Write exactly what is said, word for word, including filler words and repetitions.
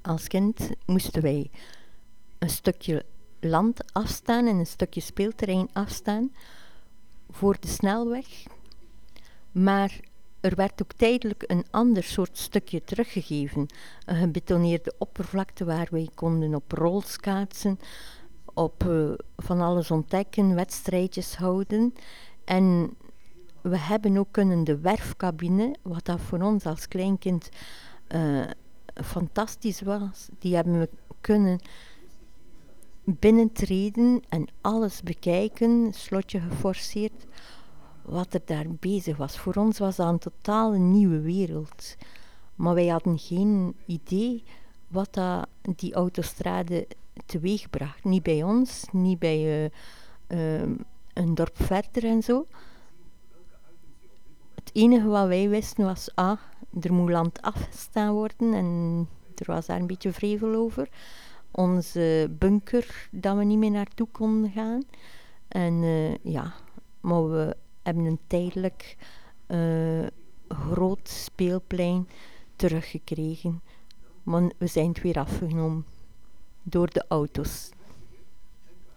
als kind moesten wij een stukje land afstaan en een stukje speelterrein afstaan voor de snelweg. Maar er werd ook tijdelijk een ander soort stukje teruggegeven. Een gebetoneerde oppervlakte waar wij konden op rolschaatsen, op uh, van alles ontdekken, wedstrijdjes houden. En we hebben ook kunnen de werfcabine, wat dat voor ons als kleinkind uh, fantastisch was, die hebben we kunnen binnentreden en alles bekijken, slotje geforceerd, wat er daar bezig was. Voor ons was dat een totaal nieuwe wereld. Maar wij hadden geen idee wat dat die autostrade teweegbracht. Niet bij ons, niet bij uh, uh, een dorp verder en zo. Het enige wat wij wisten was, ah, er moet land afgestaan worden en er was daar een beetje vrevel over. Onze bunker, dat we niet meer naartoe konden gaan. En uh, ja, maar we hebben een tijdelijk uh, groot speelplein teruggekregen. Maar we zijn het weer afgenomen door de auto's.